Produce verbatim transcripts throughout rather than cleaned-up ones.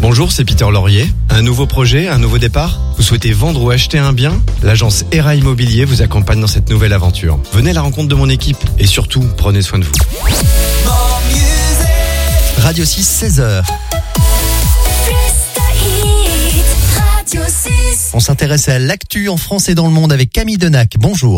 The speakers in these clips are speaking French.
Bonjour, c'est Peter Laurier. Un nouveau projet, un nouveau départ ? Vous souhaitez vendre ou acheter un bien ? L'agence E R A Immobilier vous accompagne dans cette nouvelle aventure. Venez à la rencontre de mon équipe et surtout, prenez soin de vous. Radio six, seize heures. On s'intéresse à l'actu en France et dans le monde avec Camille Denac. Bonjour.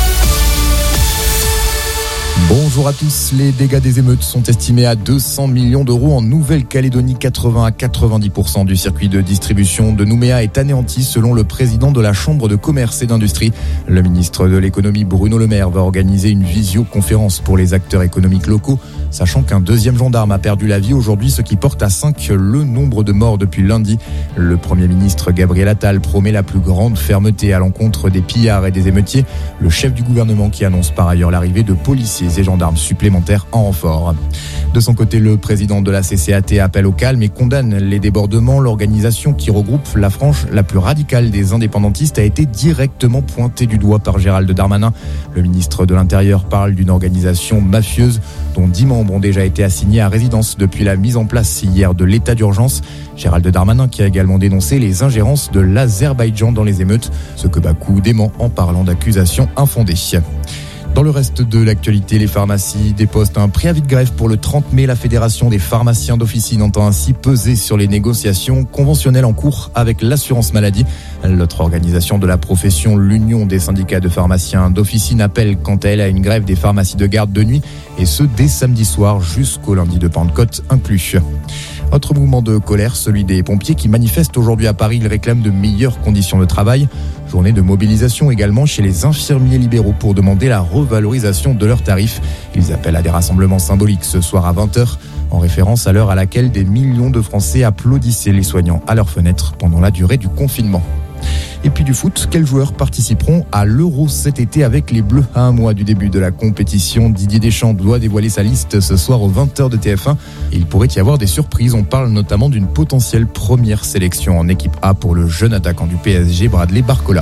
Bonjour à tous. Les dégâts des émeutes sont estimés à deux cents millions d'euros en Nouvelle-Calédonie. quatre-vingts à quatre-vingt-dix pour cent du circuit de distribution de Nouméa est anéanti selon le président de la Chambre de commerce et d'industrie. Le ministre de l'économie Bruno Le Maire va organiser une visioconférence pour les acteurs économiques locaux, sachant qu'un deuxième gendarme a perdu la vie aujourd'hui, ce qui porte à cinq le nombre de morts depuis lundi. Le Premier ministre Gabriel Attal promet la plus grande fermeté à l'encontre des pillards et des émeutiers. Le chef du gouvernement qui annonce par ailleurs l'arrivée de policiers et gendarmes supplémentaires en renfort. De son côté, le président de la C C A T appelle au calme et condamne les débordements. L'organisation qui regroupe la frange la plus radicale des indépendantistes a été directement pointée du doigt par Gérald Darmanin. Le ministre de l'Intérieur parle d'une organisation mafieuse dont dix membres ont déjà été assignés à résidence depuis la mise en place hier de l'état d'urgence. Gérald Darmanin qui a également dénoncé les ingérences de l'Azerbaïdjan dans les émeutes, ce que Bakou dément en parlant d'accusations infondées. Dans le reste de l'actualité, les pharmacies déposent un préavis de grève pour le trente mai. La Fédération des pharmaciens d'officine entend ainsi peser sur les négociations conventionnelles en cours avec l'assurance maladie. L'autre organisation de la profession, l'Union des syndicats de pharmaciens d'officine, appelle quant à elle à une grève des pharmacies de garde de nuit, et ce dès samedi soir jusqu'au lundi de Pentecôte inclus. Autre mouvement de colère, celui des pompiers qui manifestent aujourd'hui à Paris. Ils réclament de meilleures conditions de travail. Journée de mobilisation également chez les infirmiers libéraux pour demander la revalorisation de leurs tarifs. Ils appellent à des rassemblements symboliques ce soir à vingt heures, en référence à l'heure à laquelle des millions de Français applaudissaient les soignants à leurs fenêtres pendant la durée du confinement. Et puis du foot, quels joueurs participeront à l'Euro cet été avec les Bleus? À un mois du début de la compétition, Didier Deschamps doit dévoiler sa liste ce soir aux vingt heures de T F un. Et il pourrait y avoir des surprises. On parle notamment d'une potentielle première sélection en équipe A pour le jeune attaquant du P S G, Bradley Barcola.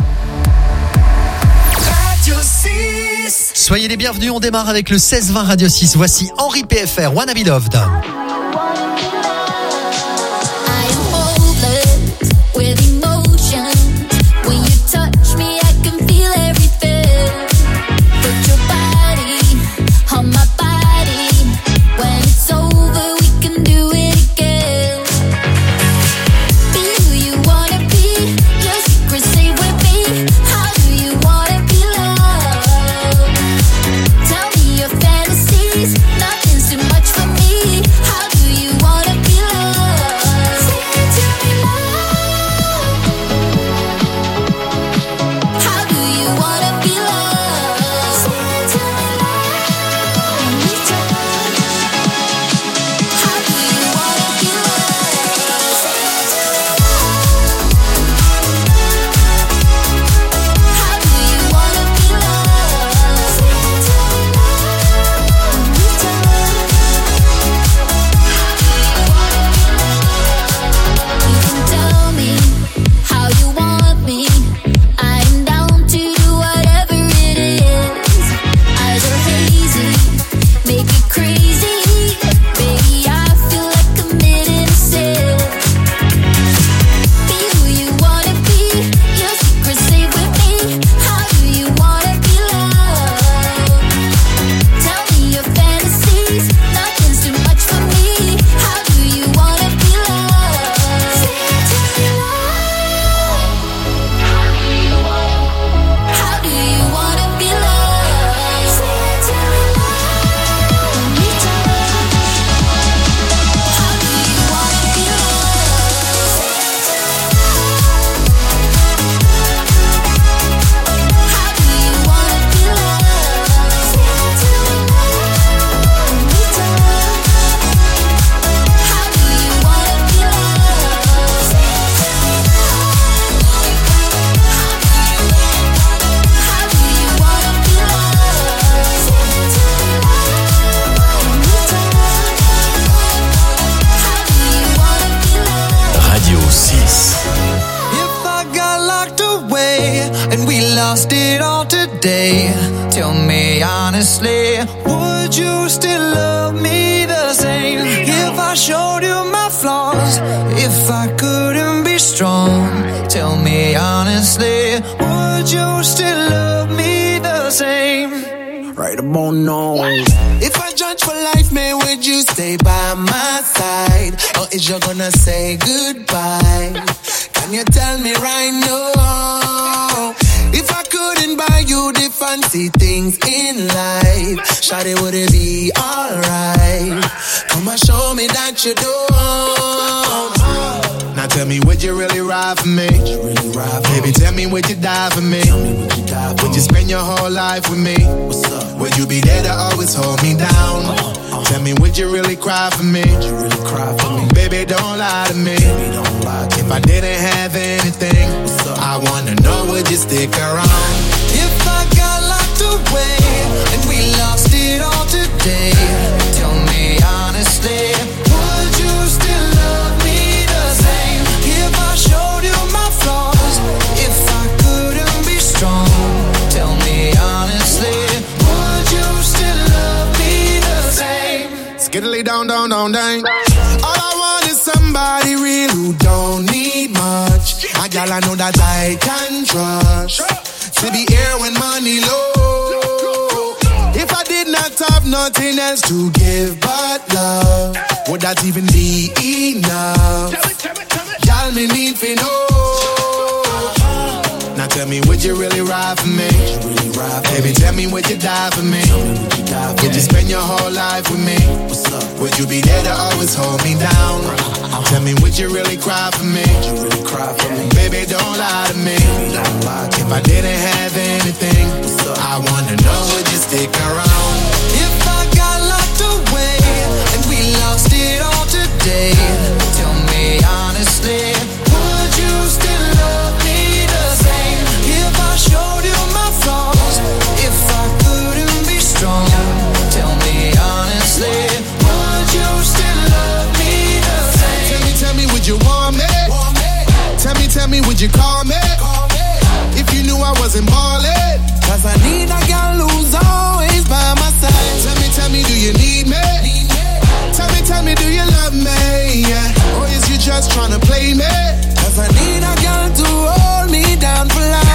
Soyez les bienvenus, on démarre avec le seize vingt Radio six. Voici Henri P F R, Wanna Be Loved. Nothing's too much for me. How do you wanna be lost it all today. Tell me honestly, would you still love me the same if I showed you my flaws? flaws. If I couldn't be strong, tell me honestly, would you still love me the same? Right about now. If I judge for life, man, would you stay by my side? Or is you gonna say goodbye? Can you tell me right now? If I couldn't buy you the fancy things in life, shawty, would it be alright? Come and show me that you don't. Now tell me, would you really ride for me? Really ride for Baby, me? Tell me, would you die for me? me would, you die for would you spend your whole life with me? What's up? Would you be there to always hold me down? Uh, uh, tell me, would you really cry for me? Would you really cry for me? Baby, don't lie to me. Baby, don't lie to if me. I didn't have anything, I wanna know, would you stick around? If I got locked away and we lost it all today, tell me honestly, would you still love me the same? If I showed you my flaws, if I couldn't be strong, tell me honestly, would you still love me the same? Skiddly down, down, down, down. All I want is somebody real who don't need much. A gal I know that I can trust, to be here when money low. If I did not have nothing else to give but love, would that even be enough? Y'all me need to know. Now tell me, would you really ride for me? Really ride for Baby, me? Tell me, would you die for me? Would you, die for would me? You spend your whole life with me? What's up? Would you be there to always hold me down? Uh-huh. Tell me, would you really cry for me? Would you really cry for me? Baby, don't lie to me. Baby, don't lie to if me. I didn't have anything, I wanna know, would you stick around? If I got locked away and we lost it all today, tell me honestly, would you still love me the same? If I showed you my flaws, if I couldn't be strong, tell me honestly, would you still love me the same? Tell me, tell me, would you want me? Want me? Tell me, tell me, would you call me? Call me. If you knew I wasn't ballin', cause I need a girl who's always by my side. Tell me, tell me, do you need me? Need me? Tell me, tell me, do you love me? Yeah. Or is you just tryna play me? Cause I need a girl to hold me down for life.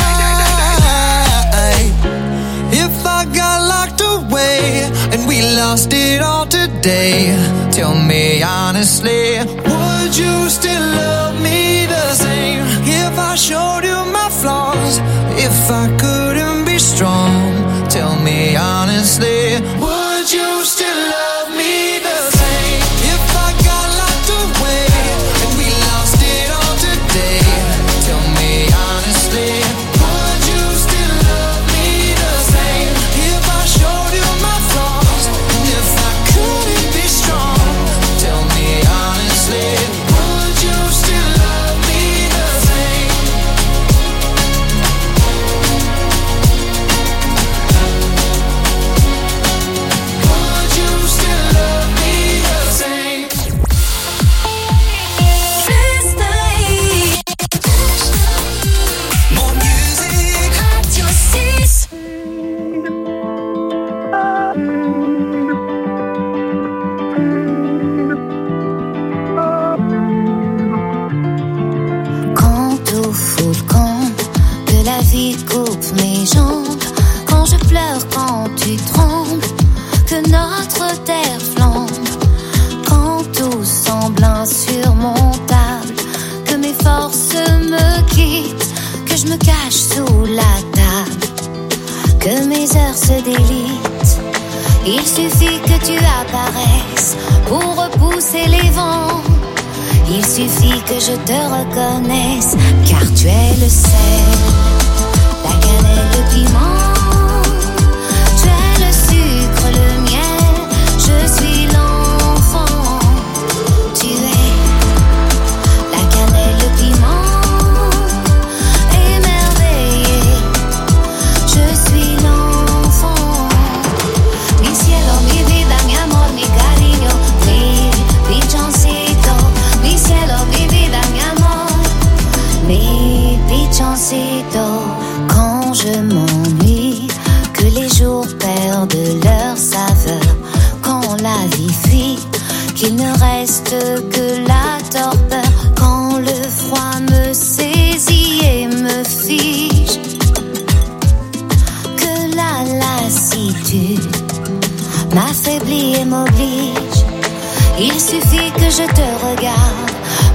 If I got locked away and we lost it all today, tell me honestly, would you still love me the same? If I showed you my flaws, if I couldn't be strong, tell me honestly, would you still love me the same? If I got locked away and we lost it all today, tell me honestly, would you still love me the same? If I showed you my flaws, if I couldn't be strong, tell me honestly, would you still love me the same? Would you still love me the same? More music. Radio six. Quand tout fout le camp, que la vie coupe mes jambes, quand je pleure, quand tu trembles, que notre terre flambe, quand tout semble insurmontable, que mes forces me quittent, que je me cache sous la table, que mes heures se délitent. Il suffit que tu apparaisses pour repousser les vents. Il suffit que je te reconnaisse, car tu es le sel, la cannelle, le piment. Tu es le sucre, le miel, je suis l'enfant. Tu es la cannelle, le piment, émerveillé, je suis l'enfant. Mi cielo, mi vida, mi amor, mi cariño, mi pichoncito. Mi cielo, mi vida, mi amor, mi pichoncito. Quand je m'ennuie,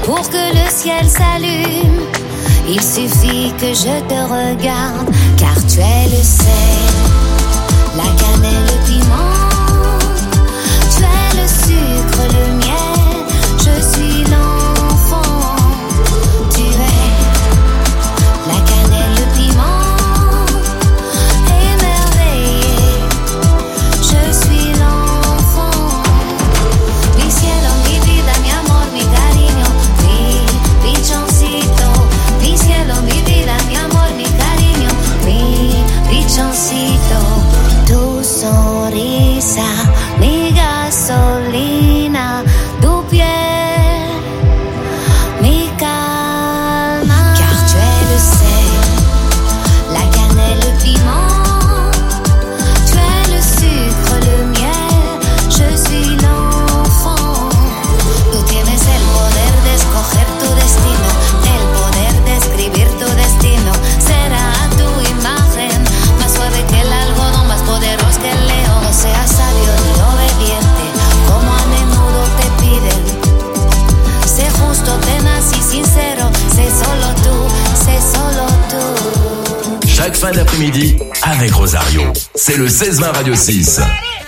pour que le ciel s'allume. Il suffit que je te regarde, car tu es le sel, la cannelle, le piment. Tu es le sucre, le miel, je suis l'enfant. Tu es la cannelle, le piment, émerveillé, je suis l'enfant. Mi cielo, mi vida, mi amor, mi cariño, mi pichoncito. Mi cielo, mi vida, mi amor, mi cariño, mi pichoncito. Tu sonrisa, mi gasolina, tu piel, mi calma. Car tu es le sel, la cannelle, le piment. Tu es le sucre, le miel, je suis l'enfant. Tú tienes el poder de escoger tu destino, el poder de escribir tu destino. Será a tu imagen, más suave que el algodón, más poderoso que el león. No seas sabio ni obediente, como a menudo te piden. Sé justo, tenaz y sincero, sé solo tú, sé solo tú. Chaque fin d'après-midi avec Rosario. C'est le seize vingt Radio six.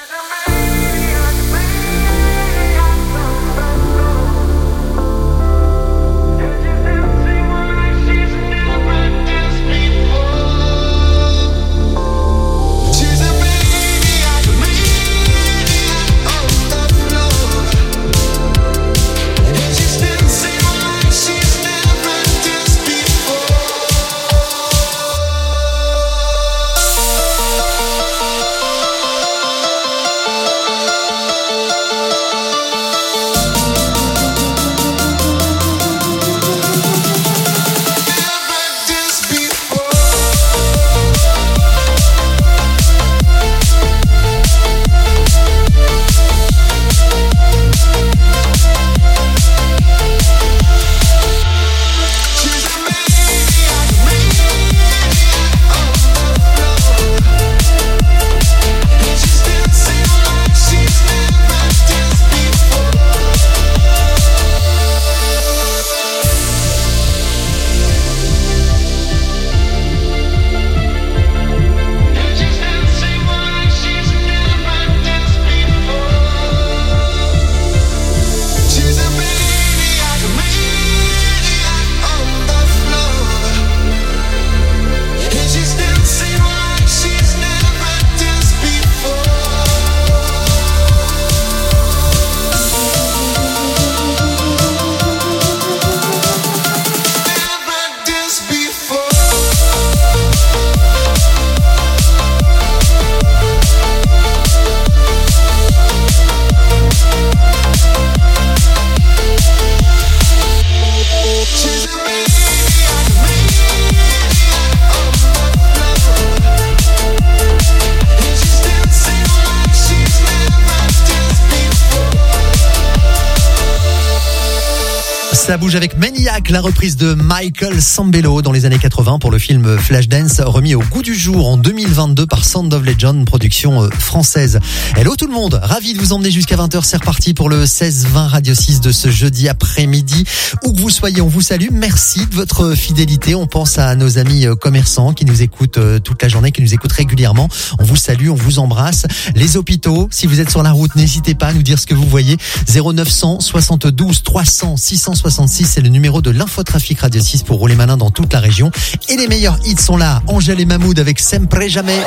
Ça bouge avec Maniac, la reprise de Michael Sambello dans les années quatre-vingts pour le film Flashdance, remis au goût du jour en deux mille vingt-deux par Sound of Legend, production française. Hello tout le monde, ravi de vous emmener jusqu'à vingt heures, c'est reparti pour le seize vingt Radio six de ce jeudi après-midi. Où que vous soyez, on vous salue, merci de votre fidélité. On pense à nos amis commerçants qui nous écoutent toute la journée, qui nous écoutent régulièrement. On vous salue, on vous embrasse. Les hôpitaux, si vous êtes sur la route, n'hésitez pas à nous dire ce que vous voyez. zéro neuf cent soixante-douze trois cents six cent soixante-six, c'est le numéro de l'Infotrafic Radio six pour rouler malin dans toute la région. Et les meilleurs hits sont là. Angèle et Mahmoud avec Sempre Jamais.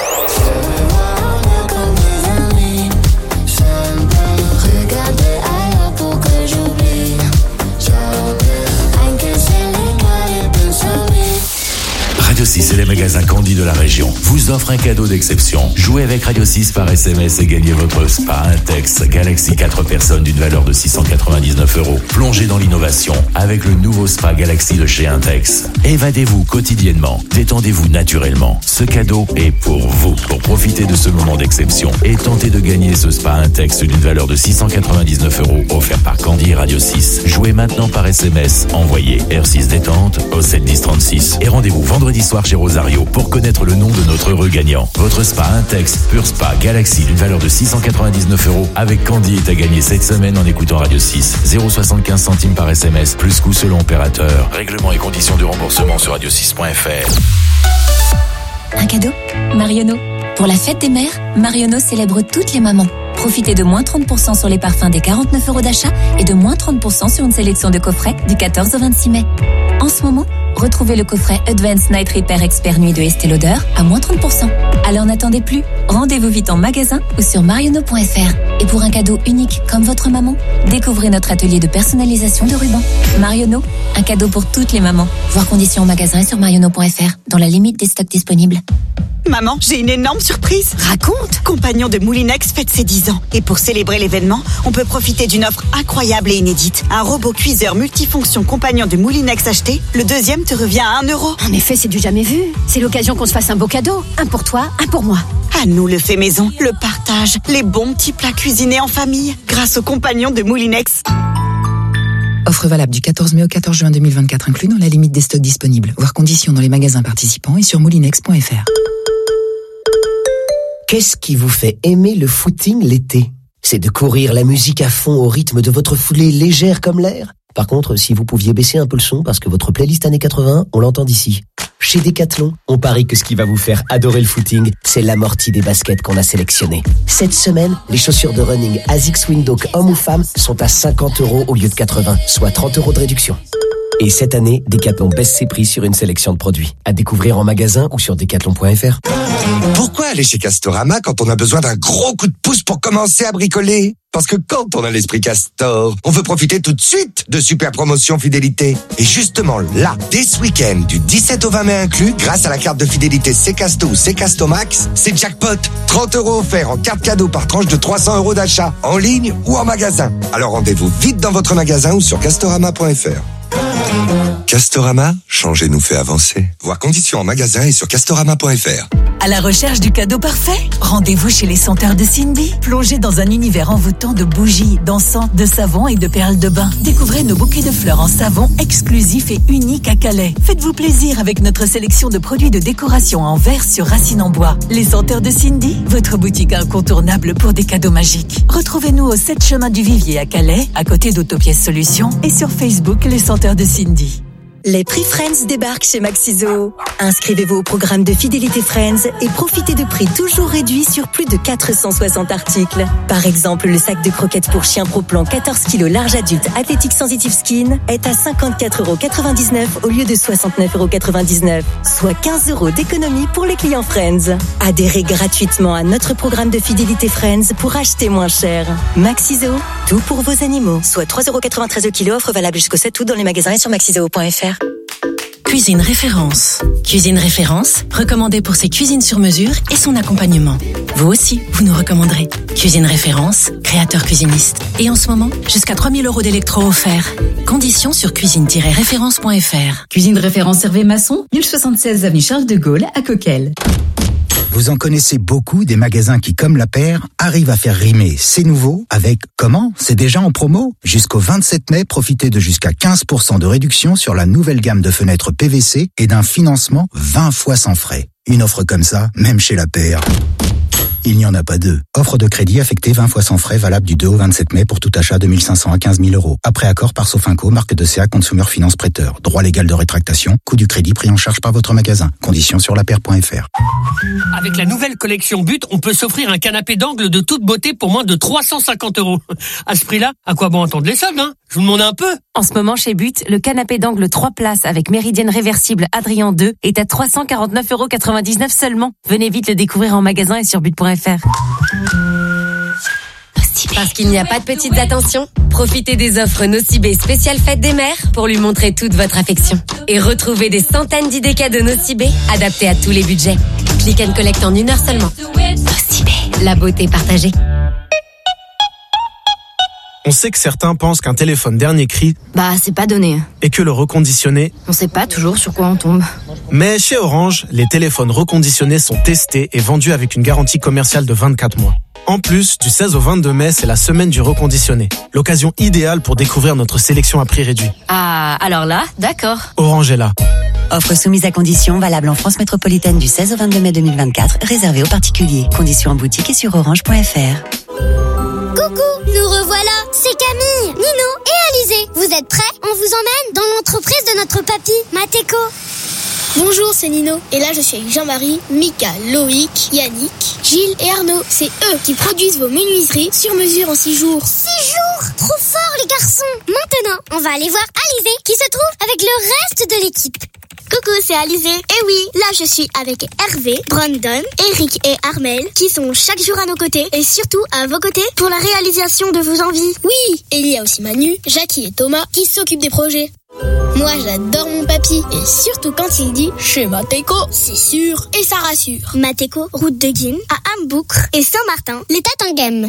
Radio six et les magasins Candy de la région vous offrent un cadeau d'exception. Jouez avec Radio six par S M S et gagnez votre Spa Intex Galaxy quatre personnes d'une valeur de six cent quatre-vingt-dix-neuf euros. Plongez dans l'innovation avec le nouveau Spa Galaxy de chez Intex. Évadez-vous quotidiennement, détendez-vous naturellement. Ce cadeau est pour vous. Pour profiter de ce moment d'exception et tenter de gagner ce Spa Intex d'une valeur de six cent quatre-vingt-dix-neuf euros offert par Candy et Radio six. Jouez maintenant par S M S. Envoyez R six détente au sept dix trente-six et rendez-vous vendredi soir supermarché Rosario pour connaître le nom de notre heureux gagnant. Votre spa Intex Pure Spa Galaxy d'une valeur de six cent quatre-vingt-dix-neuf euros avec Candy est à gagner cette semaine en écoutant Radio six. zéro virgule soixante-quinze centimes par S M S, plus coût selon opérateur. Règlement et conditions de remboursement sur radio six point f r. Un cadeau Marionneau. Pour la fête des mères, Marionneau célèbre toutes les mamans. Profitez de moins trente pour cent sur les parfums des quarante-neuf euros d'achat et de moins trente pour cent sur une sélection de coffrets du quatorze au vingt-six mai. En ce moment, retrouvez le coffret Advanced Night Repair Expert Nuit de Estée Lauder à moins trente pour cent. Alors n'attendez plus, rendez-vous vite en magasin ou sur marionneau point f r. Et pour un cadeau unique comme votre maman, découvrez notre atelier de personnalisation de rubans. Marionneau, un cadeau pour toutes les mamans. Voir conditions en magasin et sur marionneau point f r, dans la limite des stocks disponibles. Maman, j'ai une énorme surprise. Raconte. Compagnon de Moulinex fête ses dix ans. Et pour célébrer l'événement, on peut profiter d'une offre incroyable et inédite. Un robot cuiseur multifonction Compagnon de Moulinex acheté, le deuxième te revient à un euro. En effet, c'est du jamais vu. C'est l'occasion qu'on se fasse un beau cadeau. Un pour toi, un pour moi. À nous le fait maison, le partage, les bons petits plats cuisinés en famille, grâce au Compagnon de Moulinex. Offre valable du quatorze mai au quatorze juin deux mille vingt-quatre, inclus dans la limite des stocks disponibles. Voir conditions dans les magasins participants et sur moulinex point f r. Qu'est-ce qui vous fait aimer le footing l'été? C'est de courir la musique à fond au rythme de votre foulée légère comme l'air? Par contre, si vous pouviez baisser un peu le son parce que votre playlist années quatre-vingts, on l'entend d'ici. Chez Decathlon, on parie que ce qui va vous faire adorer le footing, c'est l'amorti des baskets qu'on a sélectionnées. Cette semaine, les chaussures de running Asics Windhoek hommes ou femmes sont à cinquante euros au lieu de quatre-vingts, soit trente euros de réduction. Et cette année, Decathlon baisse ses prix sur une sélection de produits. À découvrir en magasin ou sur decathlon point f r. Pourquoi aller chez Castorama quand on a besoin d'un gros coup de pouce pour commencer à bricoler? Parce que quand on a l'esprit Castor, on veut profiter tout de suite de super promotions fidélité. Et justement là, dès ce week-end, du dix-sept au vingt mai inclus, grâce à la carte de fidélité Ccasto ou Ccasto Max, c'est jackpot. trente euros offerts en carte cadeau par tranche de trois cents euros d'achat, en ligne ou en magasin. Alors rendez-vous vite dans votre magasin ou sur castorama point f r. Castorama, changer nous fait avancer. Voir conditions en magasin et sur castorama point f r. À la recherche du cadeau parfait? Rendez-vous chez les senteurs de Cindy. Plongez dans un univers envoûtant de bougies, d'encens, de savons et de perles de bain. Découvrez nos bouquets de fleurs en savon exclusifs et uniques à Calais. Faites-vous plaisir avec notre sélection de produits de décoration en verre sur racines en bois. Les senteurs de Cindy, votre boutique incontournable pour des cadeaux magiques. Retrouvez-nous au sept chemin du Vivier à Calais, à côté d'Autopièces Solutions, et sur Facebook, les senteurs de Cindy. Les prix Friends débarquent chez Maxiso. Inscrivez-vous au programme de fidélité Friends et profitez de prix toujours réduits sur plus de quatre cent soixante articles. Par exemple, le sac de croquettes pour chien Pro Plan quatorze kilos large adulte Athletic Sensitive Skin est à cinquante-quatre euros quatre-vingt-dix-neuf au lieu de soixante-neuf euros quatre-vingt-dix-neuf, soit quinze euros d'économie pour les clients Friends. Adhérez gratuitement à notre programme de fidélité Friends pour acheter moins cher. Maxiso, tout pour vos animaux. Soit trois euros quatre-vingt-treize au kilo, offre valable jusqu'au sept août dans les magasins et sur maxiso point f r. Cuisine Référence. Cuisine Référence, recommandée pour ses cuisines sur mesure et son accompagnement. Vous aussi, vous nous recommanderez. Cuisine Référence, créateur cuisiniste. Et en ce moment, jusqu'à trois mille euros d'électro offerts. Conditions sur cuisine tiret référence point f r. Cuisine Référence Hervé Masson, mille soixante-seize avenue Charles de Gaulle à Coquelles. Vous en connaissez beaucoup des magasins qui, comme La Paire, arrivent à faire rimer C'est nouveau avec comment? C'est déjà en promo. Jusqu'au vingt-sept mai, profitez de jusqu'à quinze pour cent de réduction sur la nouvelle gamme de fenêtres P V C et d'un financement vingt fois sans frais. Une offre comme ça, même chez La Paire, il n'y en a pas deux. Offre de crédit affectée vingt fois sans frais, valable du deux au vingt-sept mai pour tout achat de mille cinq cents à quinze mille euros. Après accord par Sofinco, marque de C A Consumer Finance Prêteur. Droit légal de rétractation, coût du crédit pris en charge par votre magasin. Conditions sur la paire point f r. Avec la nouvelle collection But, on peut s'offrir un canapé d'angle de toute beauté pour moins de trois cent cinquante euros. À ce prix-là, à quoi bon attendre les soldes, hein? Je vous demande un peu. En ce moment, chez But, le canapé d'angle trois places avec méridienne réversible Adrien deux est à trois cent quarante-neuf euros quatre-vingt-dix-neuf seulement. Venez vite le découvrir en magasin et sur but point f r. Parce qu'il n'y a pas de petites attentions, profitez des offres Nocibé spéciale fête des mères pour lui montrer toute votre affection. Et retrouvez des centaines d'idées cadeaux Nocibé adaptés à tous les budgets. Click and collect en une heure seulement. Nocibé, la beauté partagée. On sait que certains pensent qu'un téléphone dernier cri, bah c'est pas donné. Et que le reconditionné, on sait pas toujours sur quoi on tombe. Mais chez Orange, les téléphones reconditionnés sont testés et vendus avec une garantie commerciale de vingt-quatre mois. En plus, du seize au vingt-deux mai, c'est la semaine du reconditionné. L'occasion idéale pour découvrir notre sélection à prix réduit. Ah, alors là, d'accord. Orange est là. Offre soumise à condition, valable en France métropolitaine du seize au vingt-deux mai deux mille vingt-quatre, réservée aux particuliers. Conditions en boutique et sur orange point f r. Coucou, nous revoilà. C'est Camille, Nino et Alizé. Vous êtes prêts? On vous emmène dans l'entreprise de notre papy, Mateko. Bonjour, c'est Nino. Et là, je suis avec Jean-Marie, Mika, Loïc, Yannick, Gilles et Arnaud. C'est eux qui produisent vos menuiseries sur mesure en six jours. Six jours? Trop fort, les garçons. Maintenant, on va aller voir Alizé qui se trouve avec le reste de l'équipe. Coucou, c'est Alizé. Et oui, là je suis avec Hervé, Brandon, Eric et Armel qui sont chaque jour à nos côtés et surtout à vos côtés pour la réalisation de vos envies. Oui, et il y a aussi Manu, Jackie et Thomas qui s'occupent des projets. Moi j'adore mon papy et surtout quand il dit chez Mateko, c'est sûr et ça rassure. Mateko, route de Guine, à Amboucre et Saint-Martin, les Tatinghem.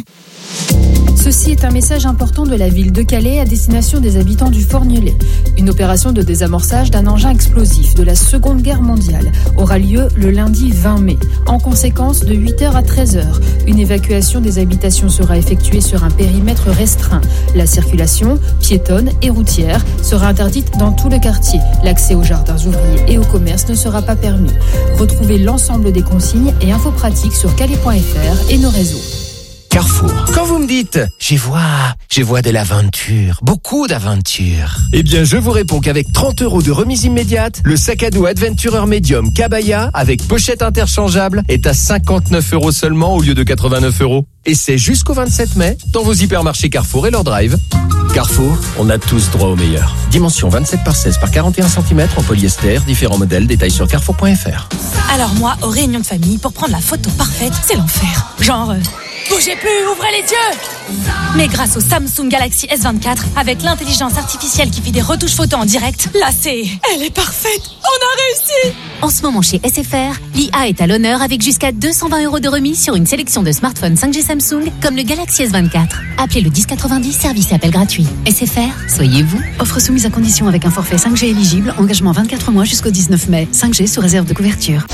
Ceci est un message important de la ville de Calais à destination des habitants du Forgnelais. Une opération de désamorçage d'un engin explosif de la Seconde Guerre mondiale aura lieu le lundi vingt mai. En conséquence, de huit heures à treize heures, une évacuation des habitations sera effectuée sur un périmètre restreint. La circulation, piétonne et routière, sera interdite dans tout le quartier. L'accès aux jardins ouvriers et au commerce ne sera pas permis. Retrouvez l'ensemble des consignes et infos pratiques sur calais point f r et nos réseaux. Carrefour. Quand vous me dites « j'y vois, j'y vois de l'aventure, beaucoup d'aventure », eh bien je vous réponds qu'avec trente euros de remise immédiate, le sac à dos Adventurer Medium Kabaya avec pochette interchangeable est à cinquante-neuf euros seulement au lieu de quatre-vingt-neuf euros. Et c'est jusqu'au vingt-sept mai dans vos hypermarchés Carrefour et leur drive. Carrefour, on a tous droit au meilleur. Dimension vingt-sept par seize par quarante et un centimètres en polyester, différents modèles, détails sur carrefour point f r. Alors moi, aux réunions de famille, pour prendre la photo parfaite, c'est l'enfer. Genre, euh, bougez plus, ouvrez les yeux. Mais grâce au Samsung Galaxy S vingt-quatre, avec l'intelligence artificielle qui fait des retouches photos en direct, là c'est... Elle est parfaite. On a réussi. En ce moment chez S F R, l'I A est à l'honneur avec jusqu'à deux cent vingt euros de remise sur une sélection de smartphones cinq G Samsung comme le Galaxy S vingt-quatre. Appelez le dix quatre-vingt-dix, service et appel gratuit. S F R, soyez vous. Offre soumise à condition avec un forfait cinq G éligible, engagement vingt-quatre mois jusqu'au dix-neuf mai. cinq G sous réserve de couverture.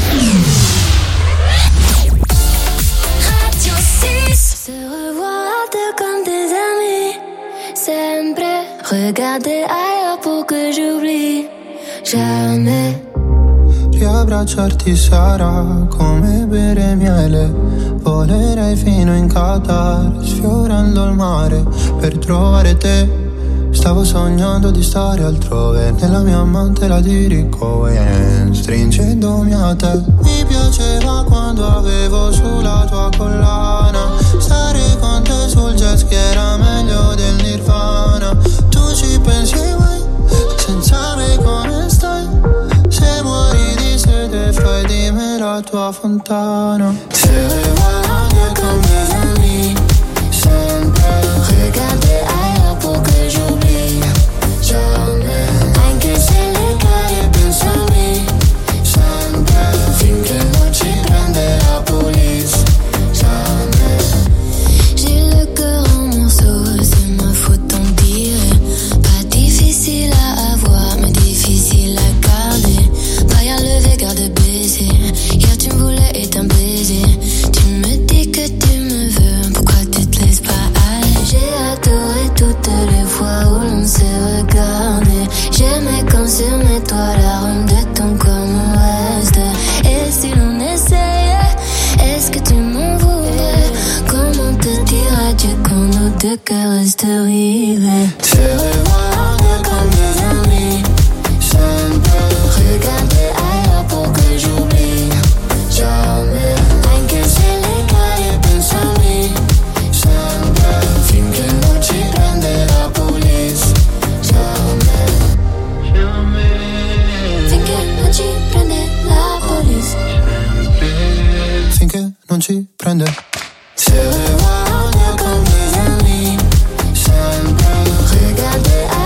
Se revoir deux comme des amis, sempre. Regarder ailleurs pour que j'oublie jamais. Riabbracciarti sarà come bere miele. Volerei fino in Qatar, sfiorando il mare per trovare te. Stavo sognando di stare altrove, nella mia mantela di Ricohen, stringendomi a te. Mi piaceva quando avevo sulla tua collana, stare con te sul jet ski era meglio del Nirvana. Tu ci pensi mai, senza me come stai? Se muori di sete fai di me la tua fontana. Se guardi con mes amis, sempre regarder ailleurs pour que j'oublie jamais. Anche se le cari penso a me, sempre finché non ci prende la police, jamais. J'ai le cœur en morceaux, c'est ma faute en dire. Pas difficile à avoir, mais difficile à garder. Pas à lever, garde baiser. Hier tu me voulais et t'un baiser. Tu me dis que tu me veux, pourquoi tu te laisses pas aller? J'ai adoré toutes les fois où l'on s'est regardé. J'aimais quand sur mes toits l'arôme de ton corps me reste. Et si l'on essayait, est-ce que tu m'en voudrais? Comment te dire adieu quand nos deux cœurs restent rivés? Se regarder comme des amis, sempre Regarder ailleurs pour que j'oublie jamais. anche se le cari penso a me, sempre finché non ci prende la police, jamais. Finché non ci prende la police. Finché non ci prende. Se guardi con mes amis, sempre Regarder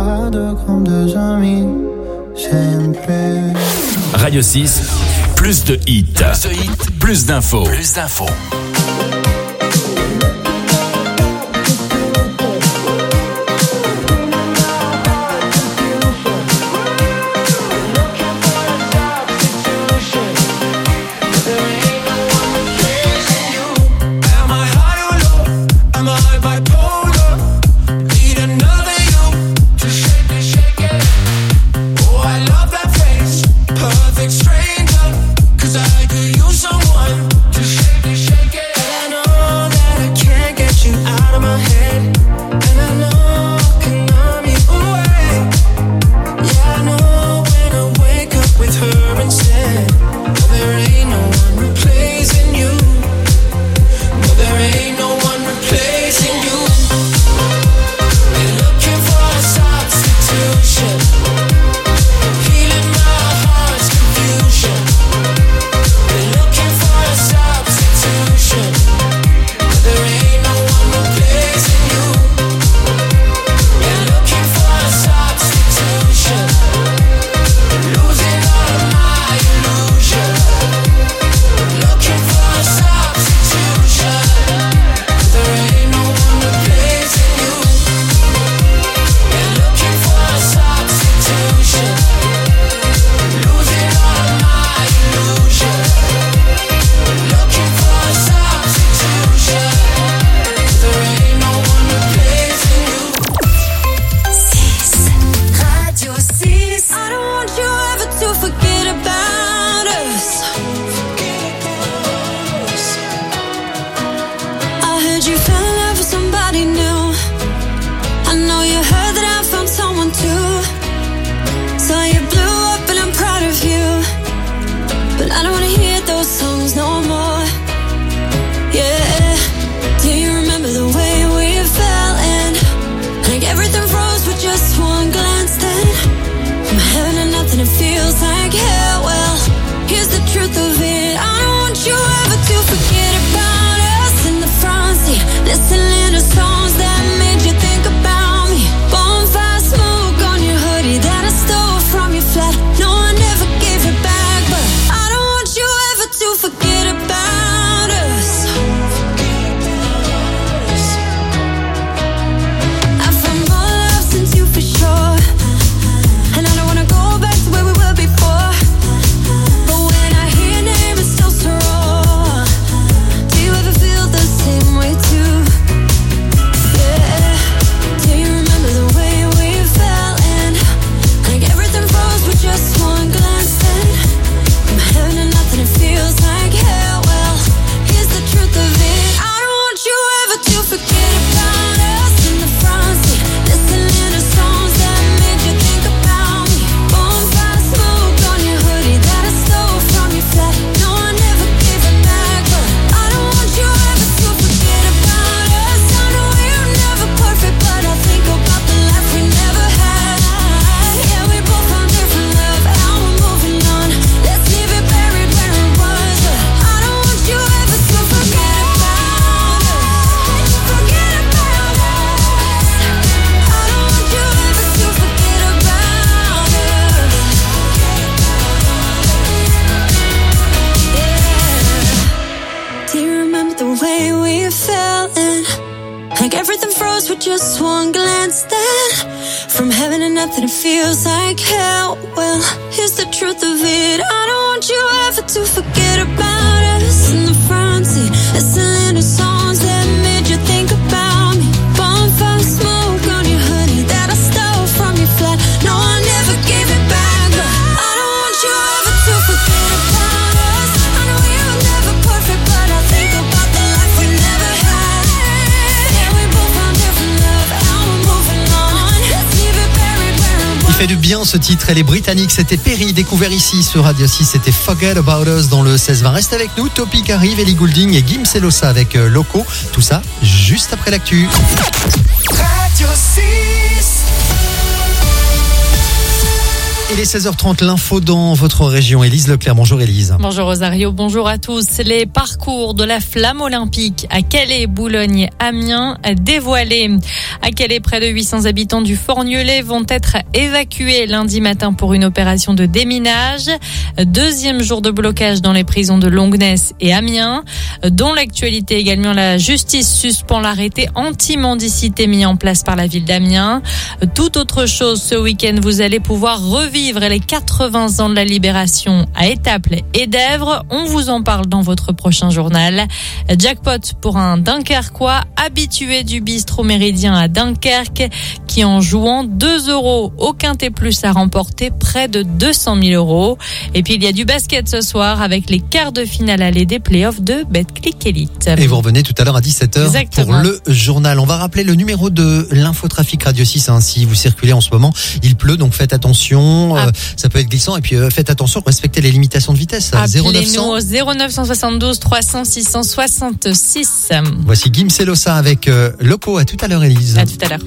à deux comme deux amis. Sempre. Radio six, plus de hits, plus de hits, plus d'infos. Plus d'infos. Fait du bien ce titre, elle est britannique, c'était Perry, découvert ici sur Radio six, c'était Forget About Us dans le seize vingt. Reste avec nous, Topic arrive, Ellie Goulding et Gims Elosa avec euh, Loco, tout ça juste après l'actu. Radio six. Il est seize heures trente, l'info dans votre région. Élise Leclerc, bonjour Élise. Bonjour Rosario, bonjour à tous. Les parcours de la flamme olympique à Calais, Boulogne, Amiens dévoilés. À Calais, près de huit cents habitants du Forgnolais vont être évacués lundi matin pour une opération de déminage. Deuxième jour de blocage dans les prisons de Longness et Amiens. Dont l'actualité également, la justice suspend l'arrêté anti-mendicité mis en place par la ville d'Amiens. Tout autre chose, ce week-end, vous allez pouvoir revivre les quatre-vingts ans de la libération à Étaples et d'Èvres. On vous en parle dans votre prochain journal. Jackpot pour un Dunkerquois habitué du bistrot Méridien à Dunkerque qui, en jouant deux euros au Quintet Plus, a remporté près de deux cent mille euros. Et puis il y a du basket ce soir avec les quarts de finale aller des playoffs de Betclic Elite. Et vous revenez tout à l'heure à dix-sept heures pour le journal. On va rappeler le numéro de l'infotrafic Radio six, hein, si vous circulez en ce moment. Il pleut, donc faites attention. Ah. Euh, ça peut être glissant. Et puis euh, faites attention, respectez les limitations de vitesse. Appelez-nous au zéro neuf cent soixante-douze trois cents six cent soixante-six. Voici Gims et Losa avec euh, Loco. À tout à l'heure, Élise. À tout à l'heure.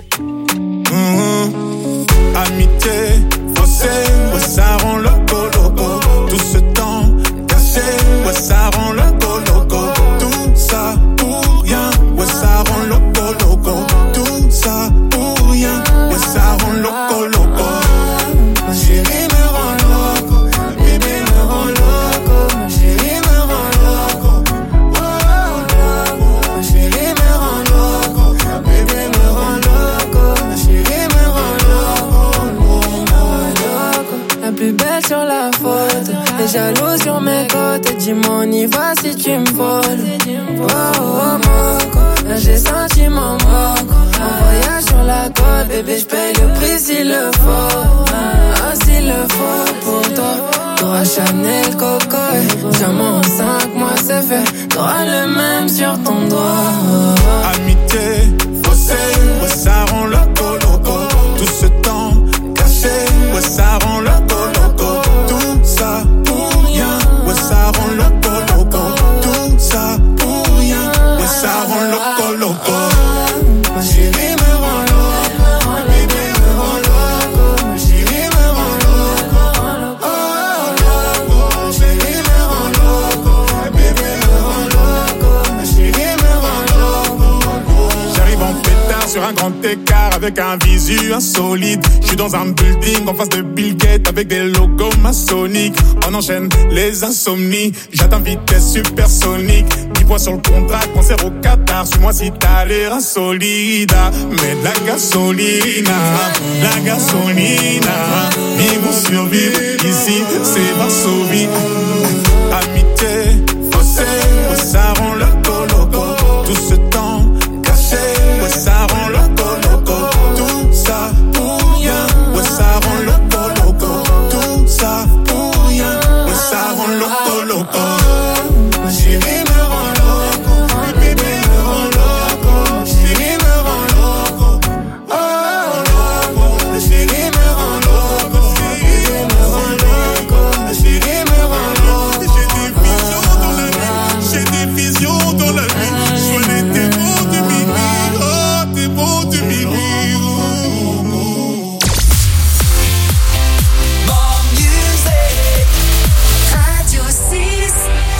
Mmh, amitié, faussé, ouais, ça rend loco, loco. Tout ce temps cassé, ouais, ça rend loco, loco. Tout ça pour rien, ouais, ça rend loco, loco. Tout ça pour rien, ouais, ça rend loco, loco. Ma chérie me rend loco, ma bébé me rend loco, ma chérie me rend loco. Oh, loco, ma chérie me rend loco, ma bébé me rend loco, ma chérie me rend loco, me rend loco. La plus belle sur la photo, les jaloux sur mes côtes. Dis-moi on y va si tu me voles. Oh, oh, moco, là j'ai senti mon moco. En voyage sur la côte, bébé j'paye le prix s'il le faut. Ah, s'il le faut pour toi. T'auras Chanel, Coco, diamant en cinq mois c'est fait. T'auras le même sur ton doigt. Amitié, faussé, ouais, ça rend loco, loco. Tout ce temps caché, ouais, ça rend loco, loco. Tout ça pour rien, ouais, ça rend loco, loco. Tout ça pour rien, ouais, ça rend loco, loco. Ma chérie me rend loco, ma bébé me rend loco, ma chérie me rend loco. Oh, loco, ma chérie me rend loco, ma bébé me rend loco, ma chérie me rend loco. J'arrive en pétard sur un grand écart avec un visu insolite. J'suis dans un building en face de Bill Gates avec des logos maçonniques. On enchaîne les insomnies, j'atteins vitesse supersonique. dix points sur le contrat, concert au Qatar. Suis-moi si t'as l'air insolide. Mais de la gasolina, la gasolina. Vivre ou survivre, ici c'est Varsovie. Amitié, faussé, ouais, ça rend loco, loco. Tout ce temps caché, ouais, ça rend loco, loco. Tout ça pour rien, ouais, ça rend loco, loco. Tout ça pour rien, ouais, ça rend loco, loco. Ma chérie me rend loco, ma bébé me rend loco, ma chérie me rend loco. Oh, loco, ma chérie me rend loco, ma bébé me rend loco, ma chérie me rend loco. J'ai des visions dans la nuit, j'ai des visions dans la nuit. Sois les démons de minuit, oh, démons de minuit. Radio six,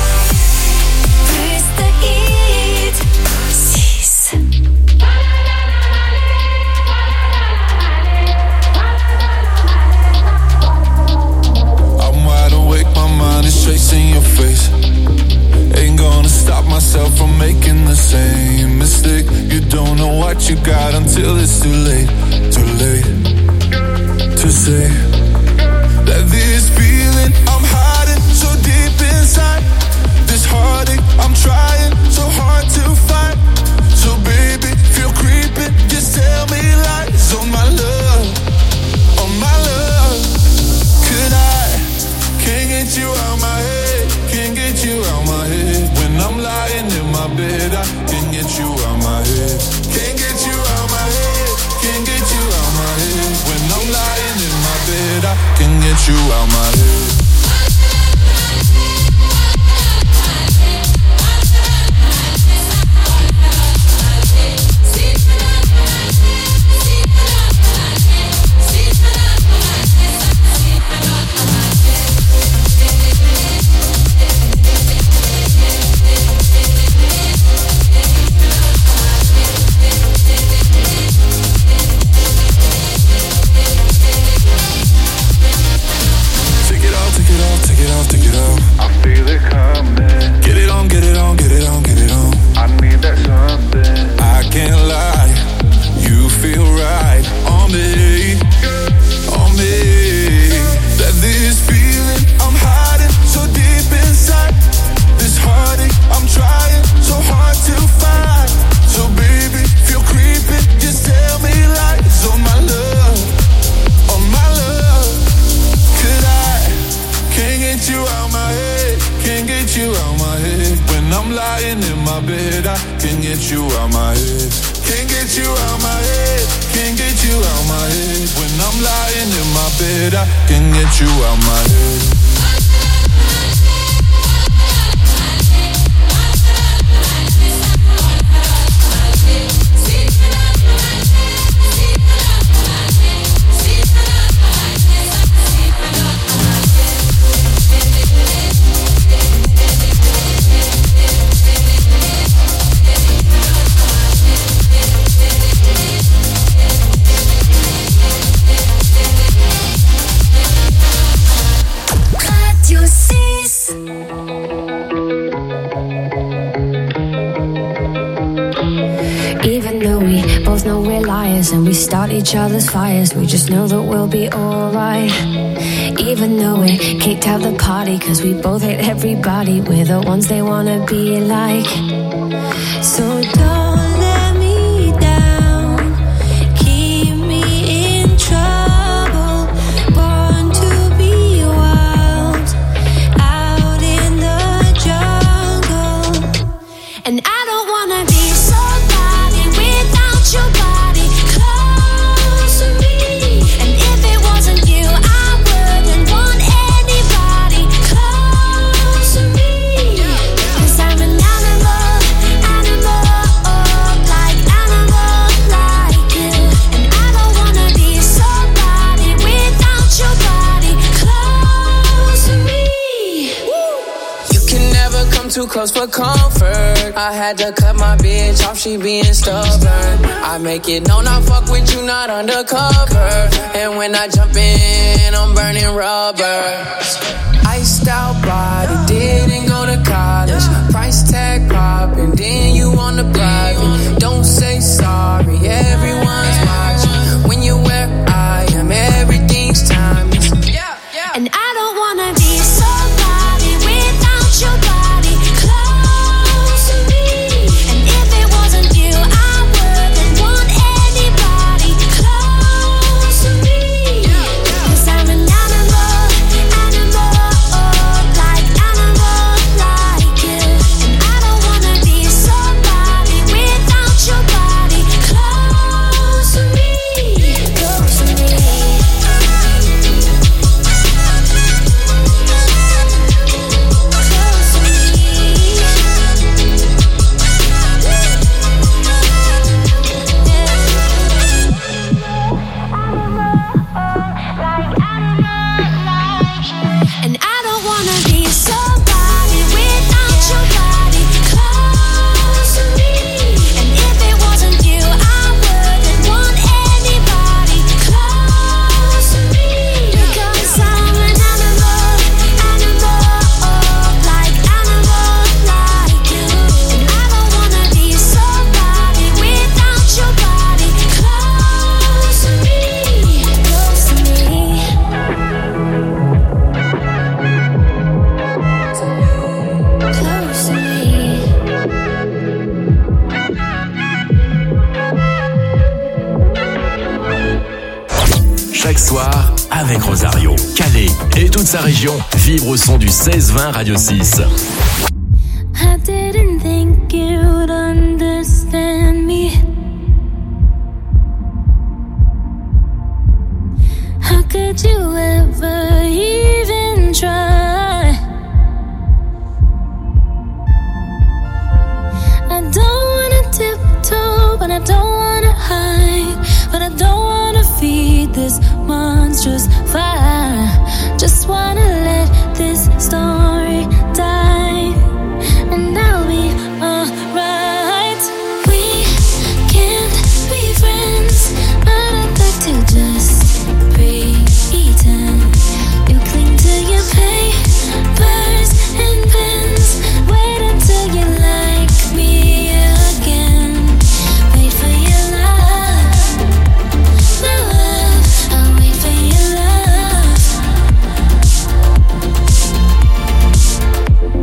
plus de hits. six. I'm wide awake, my mind is chasing your face. Ain't gonna stop myself from making the same mistake. You don't know what you got until it's too late. Too late to say that this feeling I'm hiding so deep inside. This heartache I'm trying so hard to find. So baby, feel creeping, just tell me lies on my love, on my love. Could I, can't get you out my head, can't get you out my head. When I'm lying in my bed, I can't get you out my head. Can't get you out my head, can't get you out my head. When I'm lying in my bed, I can't get you out my head. my bed, I can't get you out my head. Can't get you out my head. Can't get you out my head. When I'm lying in my bed, I can't get you out my head. Even though we both know we're liars and we start each other's fires, we just know that we'll be alright. Even though we kicked out the party cause we both hate everybody, we're the ones they wanna be like. So don't let me down, keep me in trouble, born to be wild, out in the jungle. And I don't wanna be somebody without your body close to me. And if it wasn't you, I wouldn't want anybody close to me. Cause I'm an animal, animal, like animal, like you. And I don't wanna be somebody without your body close to me. You can never come too close for comfort. I had to cut my bitch off, she being stubborn. I make it known I fuck with you, not undercover. And when I jump in, I'm burning rubber. Iced out body, didn't go to college. Price tag popping, then you on the private. Don't say sorry, everyone's watching. When you're where I am, everything's timeless. And I don't wanna be somebody without your body close to me. And if it wasn't you, I wouldn't want anybody close to me. Cause I'm an animal, animal, like animal, like you. And I don't wanna be somebody without your body close to me. Close to me. And I don't wanna be somebody without your body close to me. And if it wasn't you, I wouldn't want anybody close to me. Because I'm an animal, animal, like animal, like you. And I don't wanna be somebody without your body close to me. Close to me. Close to me. Chaque soir, avec Rosario, Calais et toute sa région, vibre au son du seize vingt Radio six. I didn't think you'd understand me. How could you ever even try? I don't wanna tiptoe, but I don't wanna hide. But I don't wanna feed this monstrous fire. Just wanna let this story die, and I'll be alright. We can't be friends, but I'd like to just pretend. You cling to your papers and pens. Wait until you like me again. Wait for your love, my love. I'll wait for your love.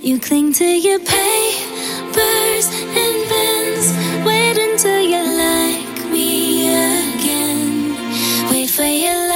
You cling to your papers and pens. Wait until you like me again. Wait for your love.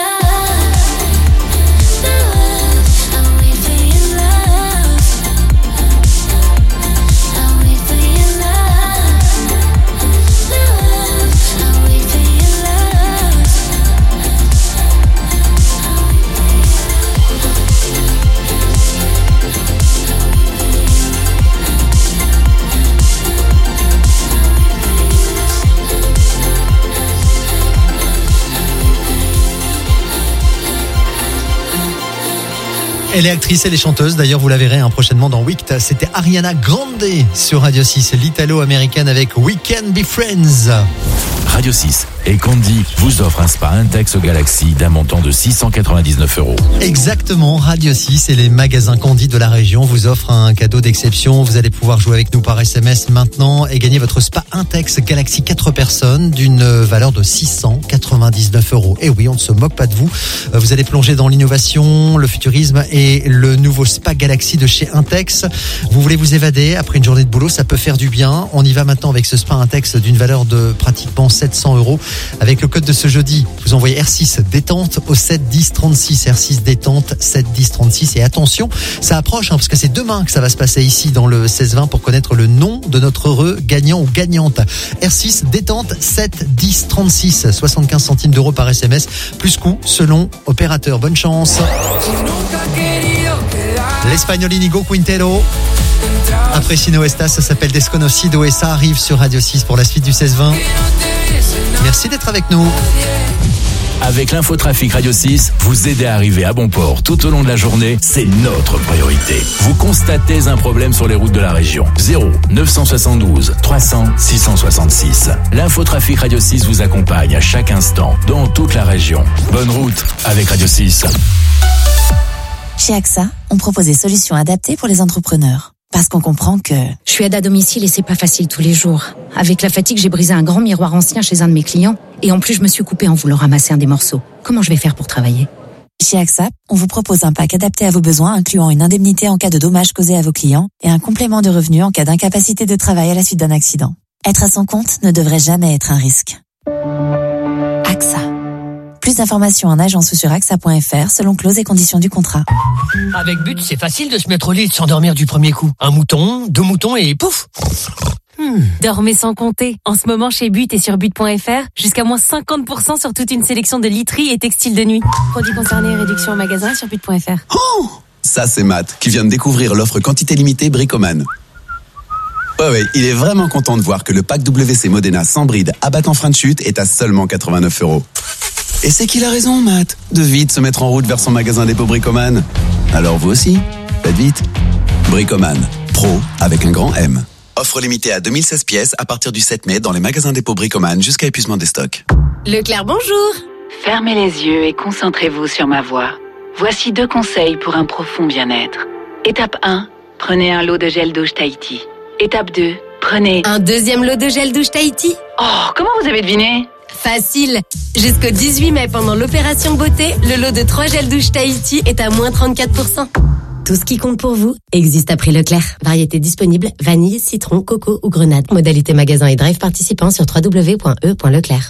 Elle est actrice, elle est chanteuse. D'ailleurs, vous la verrez hein, prochainement dans Wicked. C'était Ariana Grande sur Radio six, l'italo-américaine avec We Can Be Friends. Radio six et Candy vous offrent un spa Intex Galaxy d'un montant de six cent quatre-vingt-dix-neuf euros. Exactement, Radio six et les magasins Candy de la région vous offrent un cadeau d'exception. Vous allez pouvoir jouer avec nous par S M S maintenant et gagner votre spa Intex Galaxy quatre personnes d'une valeur de six cent quatre-vingt-dix-neuf euros. Et oui, on ne se moque pas de vous. Vous allez plonger dans l'innovation, le futurisme et le nouveau spa Galaxy de chez Intex. Vous voulez vous évader après une journée de boulot, ça peut faire du bien. On y va maintenant avec ce spa Intex d'une valeur de pratiquement sept cents euros. Avec le code de ce jeudi, vous envoyez R six détente au sept dix trente-six. R six détente sept dix trente-six. Et attention, ça approche hein, parce que c'est demain que ça va se passer ici dans le seize vingt pour connaître le nom de notre heureux gagnant ou gagnante. R six détente sept dix trente-six. soixante-quinze centimes d'euros par S M S plus coût selon opérateur. Bonne chance. L'Espagnol Inigo Quintero. Après Chino Estas, ça s'appelle Desconocido et ça arrive sur Radio six pour la suite du seize vingt. Merci d'être avec nous. Avec l'infotrafic Radio six, vous aider à arriver à bon port tout au long de la journée, c'est notre priorité. Vous constatez un problème sur les routes de la région. zéro neuf cent soixante-douze trois cents six cent soixante-six. L'infotrafic Radio six vous accompagne à chaque instant dans toute la région. Bonne route avec Radio six. Chez A X A, on propose des solutions adaptées pour les entrepreneurs. Parce qu'on comprend que... Je suis aide à domicile et c'est pas facile tous les jours. Avec la fatigue, j'ai brisé un grand miroir ancien chez un de mes clients. Et en plus, je me suis coupée en voulant ramasser un des morceaux. Comment je vais faire pour travailler ? Chez A X A, on vous propose un pack adapté à vos besoins, incluant une indemnité en cas de dommages causés à vos clients et un complément de revenu en cas d'incapacité de travail à la suite d'un accident. Être à son compte ne devrait jamais être un risque. A X A. Plus d'informations en agence ou sur A X A point F R selon clauses et conditions du contrat. Avec But, c'est facile de se mettre au lit et de s'endormir du premier coup. Un mouton, deux moutons et pouf. Hmm. Dormez sans compter. En ce moment, chez But et sur but point F R, jusqu'à moins cinquante pour cent sur toute une sélection de literie et textiles de nuit. Produits concernés, réduction au magasin et sur but point F R. Oh, ça, c'est Matt, qui vient de découvrir l'offre quantité limitée Bricoman. Ouais, ouais, il est vraiment content de voir que le pack W C Modena sans bride abattant frein de chute est à seulement quatre-vingt-neuf euros. Et c'est qu'il a raison, Matt, de vite se mettre en route vers son magasin dépôt Bricoman. Alors vous aussi, faites vite. Bricoman, pro avec un grand M. Offre limitée à deux mille seize pièces à partir du sept mai dans les magasins dépôt Bricoman jusqu'à épuisement des stocks. Leclerc, bonjour. Fermez les yeux et concentrez-vous sur ma voix. Voici deux conseils pour un profond bien-être. Étape un, prenez un lot de gel douche Tahiti. Étape deux, prenez... Un deuxième lot de gel douche Tahiti. Oh, comment vous avez deviné ? Facile. Jusqu'au dix-huit mai, pendant l'opération beauté, le lot de trois gels douche Tahiti est à moins trente-quatre pour cent. Tout ce qui compte pour vous existe à prix Leclerc. Variété disponible, vanille, citron, coco ou grenade. Modalité magasin et drive participant sur w w w point e point leclerc.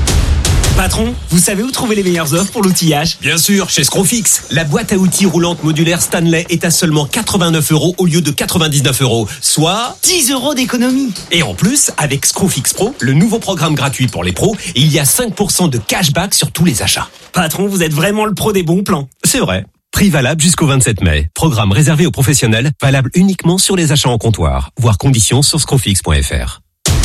Patron, vous savez où trouver les meilleures offres pour l'outillage ? Bien sûr, chez Scrofix. La boîte à outils roulante modulaire Stanley est à seulement quatre-vingt-neuf euros au lieu de quatre-vingt-dix-neuf euros, soit dix euros d'économie. Et en plus, avec Scrofix Pro, le nouveau programme gratuit pour les pros, il y a cinq pour cent de cashback sur tous les achats. Patron, vous êtes vraiment le pro des bons plans. C'est vrai. Prix valable jusqu'au vingt-sept mai. Programme réservé aux professionnels, valable uniquement sur les achats en comptoir. Voir conditions sur scrofix point f r.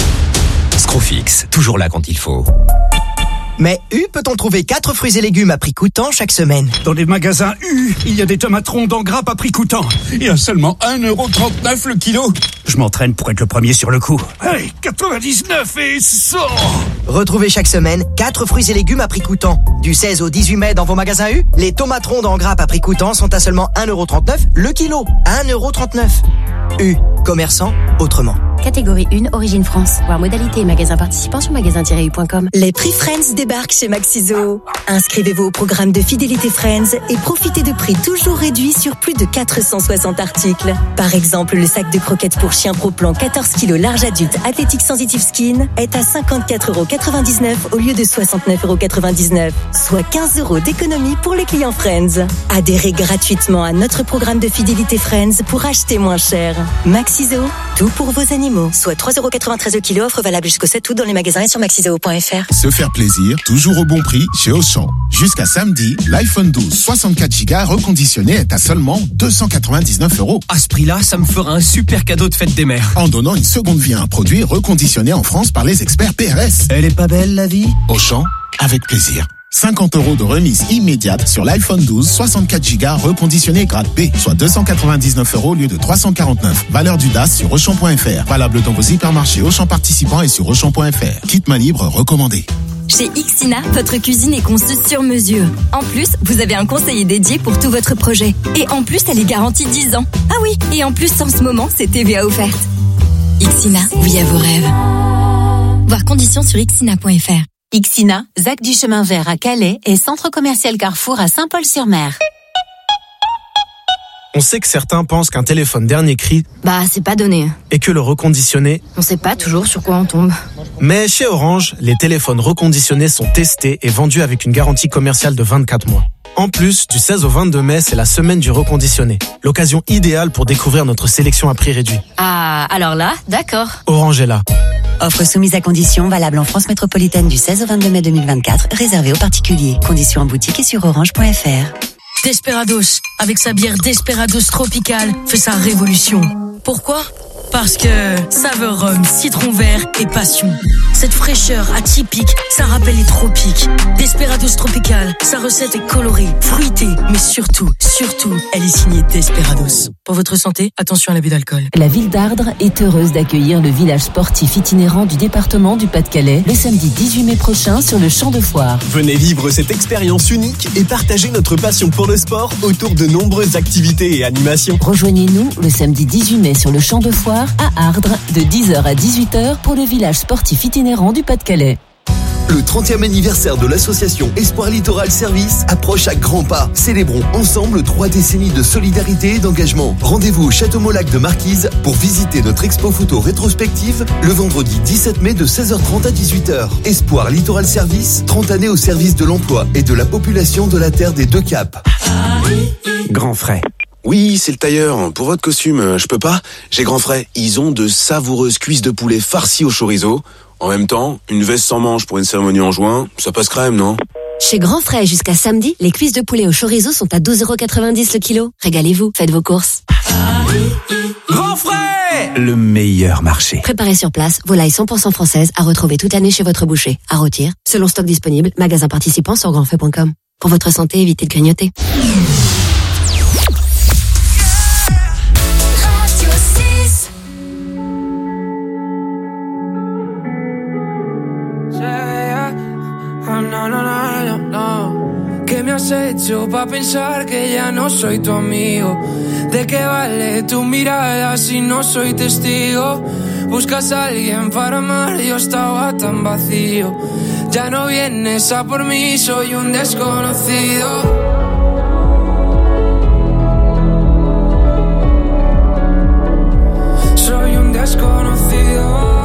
Scrofix, toujours là quand il faut. Mais U peut-on trouver quatre fruits et légumes à prix coûtant chaque semaine? Dans les magasins U, il y a des tomates rondes en grappe à prix coûtant. Et à seulement un euro trente-neuf le kilo. Je m'entraîne pour être le premier sur le coup. Allez, quatre-vingt-dix-neuf et cent. Retrouvez chaque semaine quatre fruits et légumes à prix coûtant. Du seize au dix-huit mai dans vos magasins U, les tomates rondes en grappe à prix coûtant sont à seulement un euro trente-neuf le kilo. un euro trente-neuf. U, commerçant autrement. Catégorie un, Origine France. Voir modalité et magasins participants sur magasin tiret u point com. Les prix Friends débarquent chez Maxiso. Inscrivez-vous au programme de fidélité Friends et profitez de prix toujours réduits sur plus de quatre cent soixante articles. Par exemple, le sac de croquettes pour chien Pro Plan quatorze kilos large adulte Athletic Sensitive Skin est à cinquante-quatre euros quatre-vingt-dix-neuf au lieu de soixante-neuf euros quatre-vingt-dix-neuf, soit quinze euros d'économie pour les clients Friends. Adhérez gratuitement à notre programme de fidélité Friends pour acheter moins cher. Maxiso, tout pour vos animaux. Soit trois euros quatre-vingt-treize le kilo, offre valable jusqu'au sept août dans les magasins et sur maxiseo point f r. Se faire plaisir, toujours au bon prix chez Auchan. Jusqu'à samedi, l'iPhone douze soixante-quatre giga reconditionné est à seulement deux cent quatre-vingt-dix-neuf euros. À ce prix-là, ça me fera un super cadeau de fête des mères. En donnant une seconde vie à un produit reconditionné en France par les experts P R S. Elle est pas belle, la vie? Auchan, avec plaisir. cinquante euros de remise immédiate sur l'iPhone douze soixante-quatre giga reconditionné grade B, soit deux cent quatre-vingt-dix-neuf euros au lieu de trois cent quarante-neuf. Valeur du D A S sur Auchan point f r. Valable dans vos hypermarchés Auchan participants et sur Auchan point f r. Kit main libre recommandé. Chez Ixina, votre cuisine est conçue sur mesure. En plus, vous avez un conseiller dédié pour tout votre projet. Et en plus, elle est garantie dix ans. Ah oui, et en plus, en ce moment, c'est T V A offerte. Ixina, oui à vos rêves. Voir conditions sur ixina point f r. Ixina, Zac du Chemin Vert à Calais et Centre Commercial Carrefour à Saint-Paul-sur-Mer. On sait que certains pensent qu'un téléphone dernier cri, bah c'est pas donné. Et que le reconditionné, on sait pas toujours sur quoi on tombe. Mais chez Orange, les téléphones reconditionnés sont testés et vendus avec une garantie commerciale de vingt-quatre mois. En plus, du seize au vingt-deux mai, c'est la semaine du reconditionné. L'occasion idéale pour découvrir notre sélection à prix réduit. Ah, alors là, d'accord. Orange est là. Offre soumise à conditions, valable en France métropolitaine du seize au vingt-deux mai deux mille vingt-quatre, réservée aux particuliers. Conditions en boutique et sur orange point f r. Desperados, avec sa bière Desperados tropicale, fait sa révolution. Pourquoi ? Parce que saveur rhum, citron vert et passion. Cette fraîcheur atypique, ça rappelle les tropiques. Desperados Tropical, sa recette est colorée, fruitée, mais surtout, surtout, elle est signée Desperados. Pour votre santé, attention à l'abus d'alcool. La ville d'Ardres est heureuse d'accueillir le village sportif itinérant du département du Pas-de-Calais le samedi dix-huit mai prochain sur le champ de foire. Venez vivre cette expérience unique et partager notre passion pour le sport autour de nombreuses activités et animations. Rejoignez-nous le samedi dix-huit mai sur le champ de foire à Ardres de dix heures à dix-huit heures pour le village sportif itinérant du Pas-de-Calais. Le trentième anniversaire de l'association Espoir Littoral Service approche à grands pas. Célébrons ensemble trois décennies de solidarité et d'engagement. Rendez-vous au Château Molac de Marquise pour visiter notre expo photo rétrospective le vendredi dix-sept mai de seize heures trente à dix-huit heures. Espoir Littoral Service, trente années au service de l'emploi et de la population de la Terre des Deux Caps. Grand Frais. Oui, c'est le tailleur. Pour votre costume, je peux pas. J'ai Grand Frais. Ils ont de savoureuses cuisses de poulet farcies au chorizo. En même temps, une veste sans manches pour une cérémonie en juin, ça passe crème, non? Chez Grand Frais, jusqu'à samedi, les cuisses de poulet au chorizo sont à douze euros quatre-vingt-dix le kilo. Régalez-vous, faites vos courses. Grand Frais! Le meilleur marché. Préparez sur place, volailles cent pour cent françaises à retrouver toute l'année chez votre boucher. À rôtir, selon stock disponible, magasin participant sur grandfrais point com. Pour votre santé, évitez de grignoter. Oh, no, no, no, no, no. ¿Qué me has hecho pa' pensar que ya no soy tu amigo? ¿De qué vale tu mirada si no soy testigo? Buscas a alguien para amar, yo estaba tan vacío. Ya no vienes a por mí, soy un desconocido. Soy un desconocido.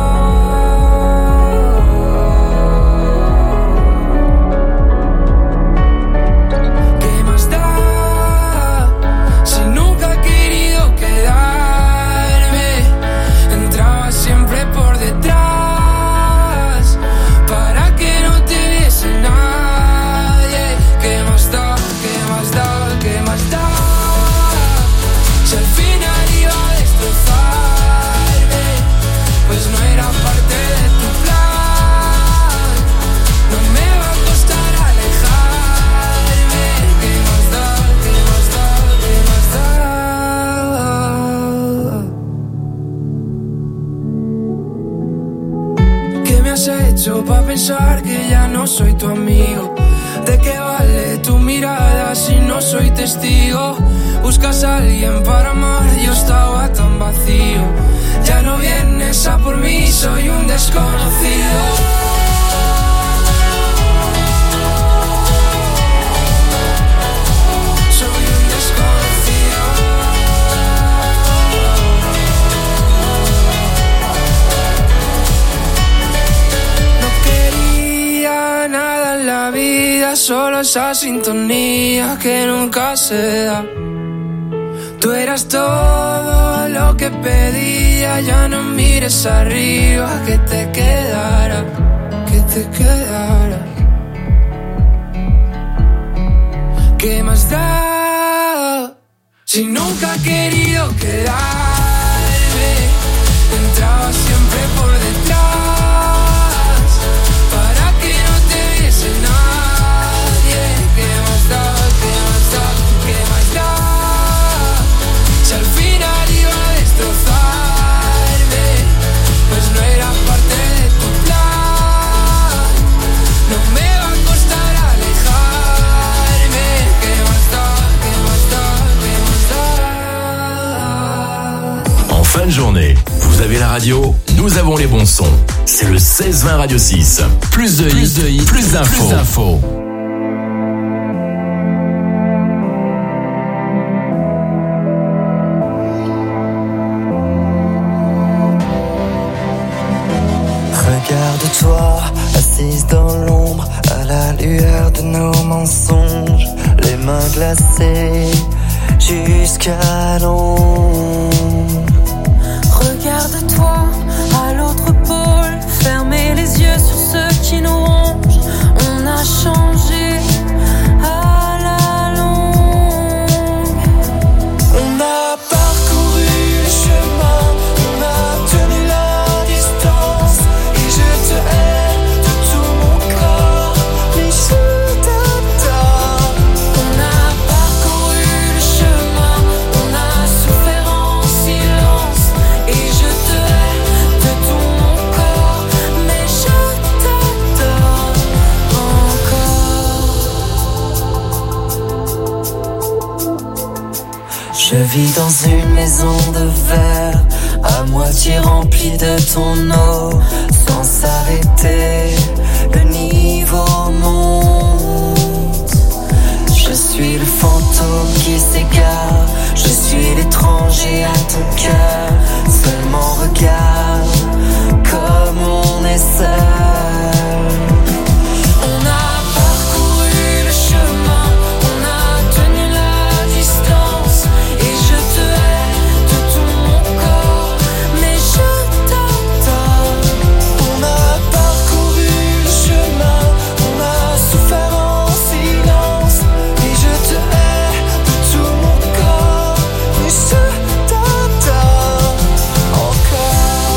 Pa' pensar que ya no soy tu amigo. ¿De qué vale tu mirada si no soy testigo? Buscas a alguien para amar, yo estaba tan vacío. Ya no vienes pasa por mí, soy un desconocido. Soy un desconocido. No quería nada en la vida, solo esa sintonía que nunca se da. Tú eras todo lo que pedía, ya no mires arriba, que te quedara, que te quedara. ¿Qué más da? Si nunca he querido quedarme, entraba siempre por detrás, para que no te viese nadie. ¿Qué más da? ¿Qué más da? ¿Qué más da? Si al final iba a destrozarme, pues no era parte de tu plan. No me va a costar alejarme. ¿Qué más da? ¿Qué más da? ¿Qué más da? En fin de journée, vous avez la radio, nous avons les bons sons. C'est le seize vingt Radio six. Plus de hits, de hits, plus d'infos. Plus d'infos. Regarde-toi, assise dans l'ombre, à la lueur de nos mensonges, les mains glacées jusqu'à l'ombre. Regarde-toi, à l'autre pôle, fermez les yeux sur ceux qui nous rongent. On a changé à la longue. On a parcouru le chemin, on a tenu la distance, et je te hais de tout mon corps, mais je t'adore. On a parcouru le chemin, on a souffert en silence, et je te hais de tout mon corps, mais je t'adore encore. Je vis dans une maison de verre, à moitié remplie de ton eau, sans s'arrêter, le niveau monte. Je suis le fantôme qui s'égare, je suis l'étranger à ton cœur. Seulement regarde comme on est seul. On a parcouru le chemin, on a tenu la distance, et je te hais de tout mon corps, mais je t'adore. On a parcouru le chemin, on a souffert en silence, et je te hais de tout mon corps, mais je t'adore encore.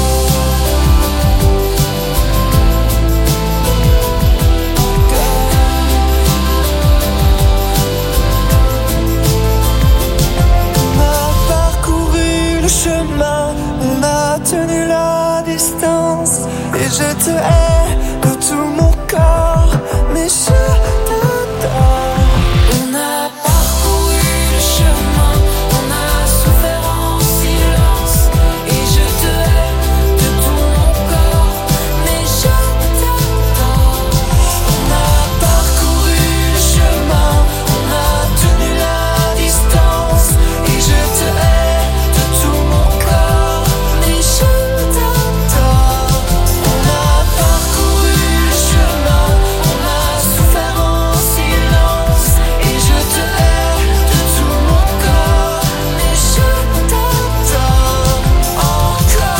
On a parcouru le chemin, on a tenu la distance, et je te hais de tout mon corps, mais je t'adore. On a parcouru le chemin, on a souffert en silence, et je te hais de tout mon corps, mais je t'adore. On a parcouru le chemin, on a tenu la distance, et je te hais de tout mon corps, mais je t'adore. On a parcouru le chemin, on a souffert en silence, et je te hais de tout mon corps, mais je t'adore encore,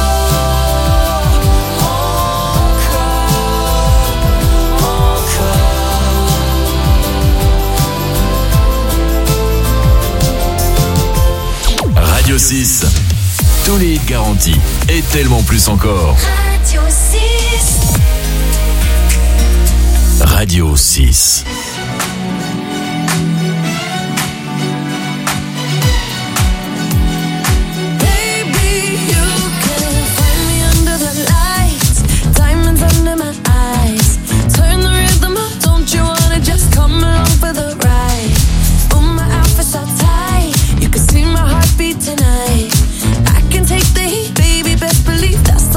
Radio six. Tous les hits garantis et tellement plus encore. Radio six. Radio six. Baby, you can find me under the lights, diamonds under my eyes. Turn the rhythm up, don't you wanna just come along for the ride? Oh, my outfit's so tight, you can see my heartbeat tonight. I can take the heat, baby, best believe that's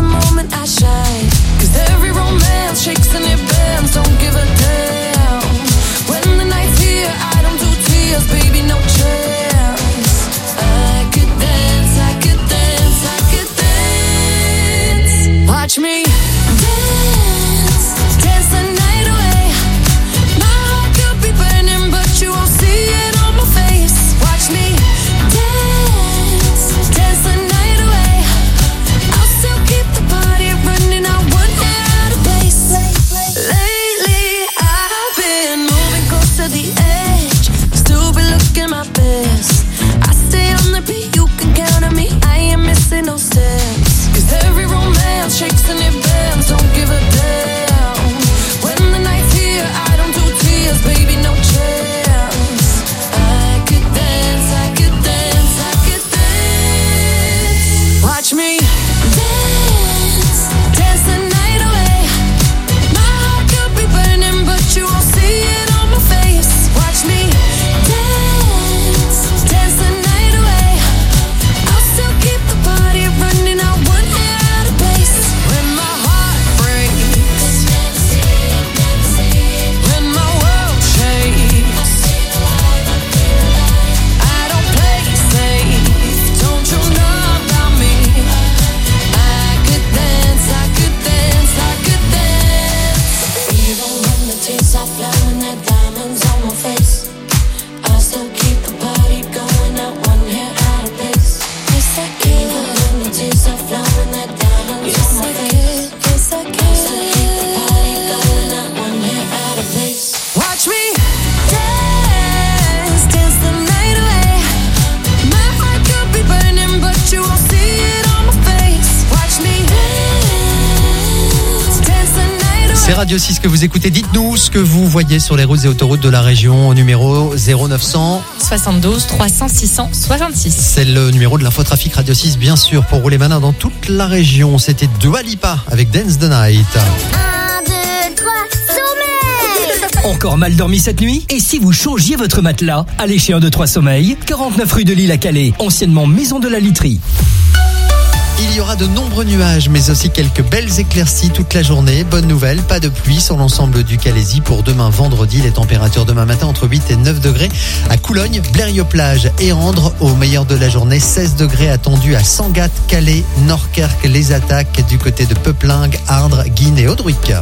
C'est Radio six que vous écoutez. Dites-nous ce que vous voyez sur les routes et autoroutes de la région au numéro zéro neuf cents soixante-douze trois cents six cent soixante-six. C'est le numéro de l'infotrafic Radio six, bien sûr, pour rouler malin dans toute la région. C'était Dua Lipa avec Dance the Night. un, deux, trois, sommeil! Encore mal dormi cette nuit? Et si vous changiez votre matelas? Allez chez un, deux, trois Sommeil, quarante-neuf rue de Lille à Calais, anciennement Maison de la Literie. Il y aura de nombreux nuages, mais aussi quelques belles éclaircies toute la journée. Bonne nouvelle, pas de pluie sur l'ensemble du Calaisis pour demain vendredi. Les températures demain matin entre huit et neuf degrés à Coulogne, Blériot-Plage et Andres. Au meilleur de la journée, seize degrés attendus à Sangatte, Calais, Norquerque, les attaques du côté de Peuplingue, Ardres, Guînes et Audruic.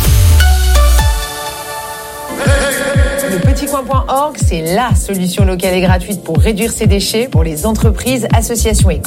Le petit coin point org, c'est la solution locale et gratuite pour réduire ses déchets pour les entreprises, associations et